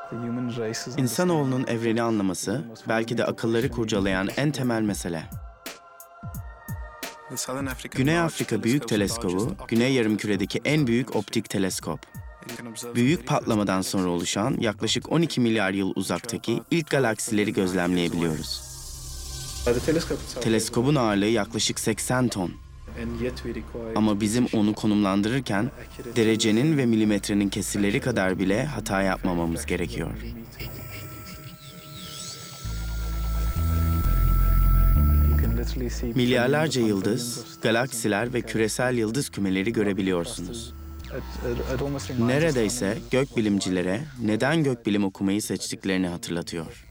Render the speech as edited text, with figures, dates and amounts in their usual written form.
İnsanoğlunun evreni anlaması belki de akılları kurcalayan en temel mesele. Güney Afrika Büyük Teleskobu, Güney Yarımküre'deki en büyük optik teleskop. Büyük patlamadan sonra oluşan yaklaşık 12 milyar yıl uzaktaki ilk galaksileri gözlemleyebiliyoruz. Teleskobun ağırlığı yaklaşık 80 ton. Ama bizim onu konumlandırırken derecenin ve milimetrenin kesirleri kadar bile hata yapmamamız gerekiyor. Milyarlarca yıldız, galaksiler ve küresel yıldız kümeleri görebiliyorsunuz. Neredeyse gökbilimcilere neden gökbilim okumayı seçtiklerini hatırlatıyor.